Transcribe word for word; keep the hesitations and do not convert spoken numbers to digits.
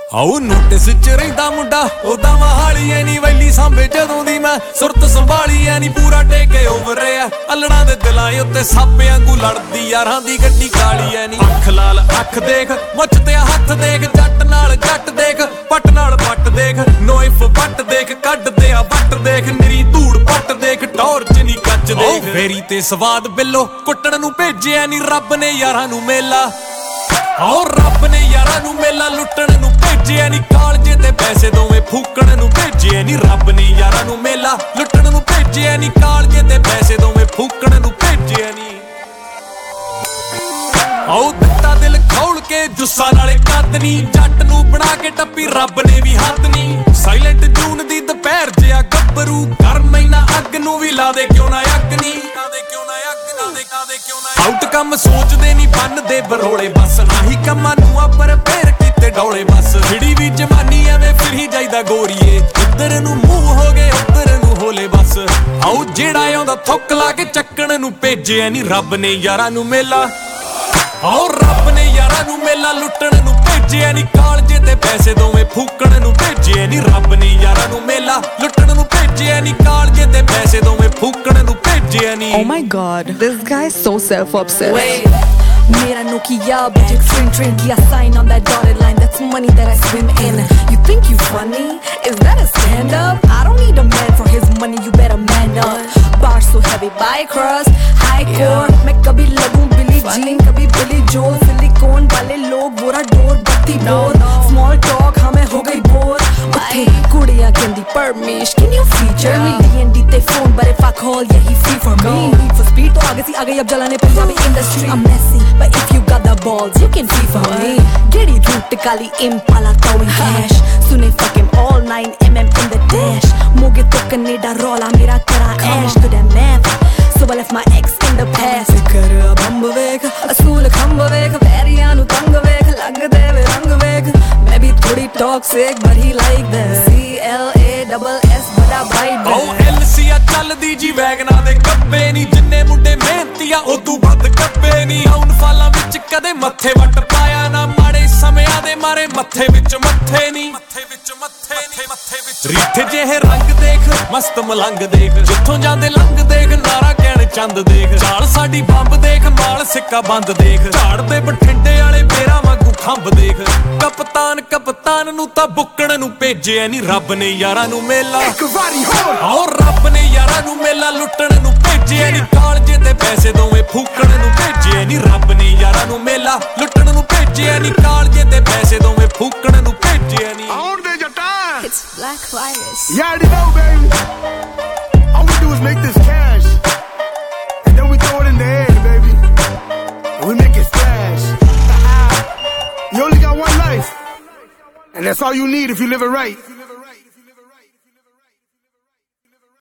ਆਉ ਨੋਟਿਸ ਚ ਰਹਿੰਦਾ ਮੁੰਡਾ ਉਦਾਂ ਮਹਾਲੀ ਐ ਨੀ ਵੈਲੀ ਸਾਂਭੇ ਜਦੋਂ ਦੀ ਮੈਂ ਸੁਰਤ ਸੰਭਾਲੀ ਐ ਨੀ ਪੂਰਾ ਟੇਕੇ ਓਵਰ ਰਿਆ ਅਲੜਾਂ ਦੇ ਦਿਲਾਂ ਉੱਤੇ ਸੱਪ ਵਾਂਗੂ ਲੜਦੀ ਯਾਰਾਂ ਦੀ ਗੱਡੀ ਕਾਲੀ ਐ ਨੀ ਅੱਖ ਲਾਲ ਅੱਖ ਦੇਖ ਮੁੱਛ ਤੇ ਹੱਥ ਦੇਖ ਜੱਟ ਨਾਲ ਜੱਟ ਦੇਖ ਪੱਟ ਨਾਲ ਪੱਟ ਦੇਖ ਨੋਇਫ ਪੱਟ ਦੇਖ ਕੱਢਦੇ ਆ ਵੱਟ ਦੇਖ ਨਿਰੀ ਧੂੜ ਪੱਟ ਦੇਖ ਟੌਰਚ ਨੀ ਕੱਚ ਦੇਖ ਫੇਰੀ ਤੇ ਸਵਾਦ ਬਿੱਲੋ ਕੁੱਟਣ ਨੂੰ ਭੇਜਿਆ ਨੀ ਰੱਬ ਨੇ ਯਾਰਾਂ ਨੂੰ ਮੇਲਾ ਆਓ ਰੱਬ ਨੇ ਯਾਰਾਂ ਨੂੰ ਮੇਲਾ ਲੁੱਟਣ ਨੂੰ ਭੇਜਿਆ ਨੀ ਕਾਲਜੇ ਤੇ ਪੈਸੇ ਦੋਵੇਂ ਫੂਕਣ ਨੂੰ ਭੇਜਿਆ ਨੀ ਰੱਬ ਨੇ ਯਾਰਾਂ ਨੂੰ ਮੇਲਾ ਲੁੱਟਣ ਨੂੰ ਭੇਜਿਆ ਨੀ ਕਾਲਜੇ ਤੇ ਪੈਸੇ ਦੋਵੇਂ ਫੂਕਣ ਨੂੰ ਭੇਜਿਆ ਨੀ ਆਓ ਦਿੱਤਾ ਦਿਲ ਖੋਲ ਕੇ ਜੁੱਸਾ ਨਾਲੇ ਕੱਦ ਨੀ ਜੱਟ ਨੂੰ ਬਣਾ ਕੇ ਟੱਪੀ ਰੱਬ ਨੇ ਵੀ ਹੱਥ ਨੀ ਸਾਇਲੈਂਟ ਜੂਨ ਦੀ ਦੁਪਹਿਰ ਜਿਆ ਗੱਭਰੂ ਕਰ ਮੈਨਾ ਅੱਗ ਨੂੰ ਵੀ ਲਾ ਦੇ ਕਿਉਂ ਨਾ ਅੱਗ ਨੀ ਕਾਦੇ ਕਿਉਂ ਨਾ ਅੱਗ ਨਾ ਦੇ ਕਾਦੇ ਕਿਉਂ ਨਾ ਆਊਟ ਕੰਮ ਸੋਚਦੇ ਨੀ ਬੰਨਦੇ ਬਰੋਲੇ ਬਸ ਆਹੀ ਕੰਮਾਂ ਨੂੰ ਆ ਪਰ ਫੇਰ ਕੀਤੇ ਡੌਲੇ ਬਸ ਜਿਹੜੀ ਵੀ ਜਵਾਨੀ ਐਵੇਂ ਫਿਰ ਹੀ ਜਾਈਦਾ ਗੋਰੀਏ ਇੱਧਰ ਨੂੰ ਮੂੰਹ ਹੋ ਗਏ ਉੱਧਰ ਨੂੰ ਹੋਲੇ ਬਸ ਆਓ ਜਿਹੜਾ ਆਉਂਦਾ ਥੁੱਕ ਲਾ ਕੇ ਚੱਕਣ ਨੂੰ ਭੇਜਿਆ ਨੀ ਰੱਬ ਨੇ ਯਾਰਾਂ ਨੂੰ ਮੇਲਾ ਆਓ ਰੱਬ ਨੇ ਯਾਰਾਂ ਨੂੰ ਮੇਲਾ ਲੁੱਟਣ ਨੂੰ ਭੇਜਿਆ ਨੀ ਕਾਲਜੇ ਤੇ ਪੈਸੇ ਦੋਵੇਂ ਫੂਕਣ ਨੂੰ ਭੇਜਿਆ ਨੀ ਰੱਬ ਨੇ ਯਾਰਾਂ ਨੂੰ ਮੇਲਾ ਲੁੱਟਣ ਨੂੰ ਭੇਜਿਆ ਨੀ ਕਾਲਜੇ ਤੇ ਪੈਸੇ ਦੋਵੇਂ ਫੂਕਣ ਨੂੰ ਭੇਜਿਆ ਨੀ Oh my god, this guy is so self-obsessed. Wait. Mera Nokia budget train train kiya sign on that dotted line. That's money that I swim in. You think you funny? Is that a stand up? I don't need a man for his money. You better man up. Bar so heavy, buy cross, high core. मैं कभी लगूं Billie Jean, कभी Billy Joel. Silicone वाले लोग बोरा डोर बत्ती बोर. Small talk हमें हो गई बोर. उठे कुड़ियाँ कहती Parmish, can you feature me? D and D ते phone, but if I call, yeah he free for me. Need for speed तो आगे सी आगे अब जलाने Punjabi industry. I'm messy, but if you got the balls, you can free for me. Giddy root kali impala throwing cash. Sune fuck him all nine millimeter in the dash. Moge to Canada rolla mera kara ash to the map. So I left my ex in the past. Kar bamb vek, asool khamba vek, periyan nu tang vek, lagde ve rang vek. Main bhi thodi toxic, but he like that. C L A double S bada bhai da. Oh L C A ਚੱਲਦੀ ਜੀ ਵੈਗਨਾਂ ਦੇ ਕੱਪੇ ਨੀ ਜਿੰਨੇ ਮੁੰਡੇ ਮਿਹਨਤੀ ਆ ਉਦੋਂ ਵੱਧ ਕੱਪੇ ਨੀ ਆਉਣ ਫਾਲਾਂ ਵਿੱਚ ਕਦੇ ਮੱਥੇ ਵੱਟ ਪਾਇਆ ਨਾ ਮਾੜੇ ਸਮਿਆਂ ਦੇ ਮਾਰੇ ਮੱਥੇ ਵਿੱਚ ਮੱਥੇ ਨੀ ਮੱਥੇ ਵਿੱਚ ਮੱਥੇ ਨੀ ਮੱਥੇ ਵਿੱਚ ਰੀਠ ਜਿਹੇ ਰੰਗ ਦੇਖ ਮਸਤ ਮਲੰਗ ਦੇਖ ਜਿੱਥੋਂ ਜਾਂਦੇ ਲੰਘ ਦੇਖ ਨਾਰਾ ਕਹਿਣ ਚੰਦ ਦੇਖ ਚਾਲ ਸਾਡੀ ਬੰਬ ਦੇਖ ਮਾਲ ਸਿੱਕਾ ਬੰਦ ਦੇਖ ਝਾੜਦੇ ਬਠਿੰਡੇ ਵਾਲੇ ਬੇਰਾਂ ਵਾਂਗੂ ਖੰਭ ਦੇਖ ਕਪਤਾਨ ਕਪਤਾਨ ਨੂੰ ਤਾਂ ਬੁੱਕਣ ਨੂੰ ਭੇਜਿਆ ਨੀ ਰੱਬ ਨੇ ਯਾਰਾਂ ਨੂੰ ਮੇਲਾ ਆਓ ਰੱਬ ਨੇ ਯਾਰਾਂ ਨੂੰ ਮੇਲਾ ਲੁੱਟਣ ਨੂੰ ਭੇਜਿਆ ਨੀ ਕਾਲਜੇ ਤੇ ਪੈਸੇ ਦੋਵੇਂ ਫੂਕਣ ਨੂੰ ਭੇਜਿਆ ਨੀ ਰੱਬ ਨੇ ਯਾਰਾਂ ਨੂੰ ਮੇਲਾ ਲੁੱਟਣ ਨੂੰ ਭੇਜਿਆ ਨੀ ਕਾਲਜੇ ਤੇ ਪੈਸੇ ਦੋਵੇਂ ਫੂਕਣ ਨੂੰ ਭੇਜਿਆ ਨੀ It's Black Virus. You already know, baby. All we do is make this cash, and then we throw it in the air, baby, and we make it splash. You only got one life, and that's all you need if you live it right.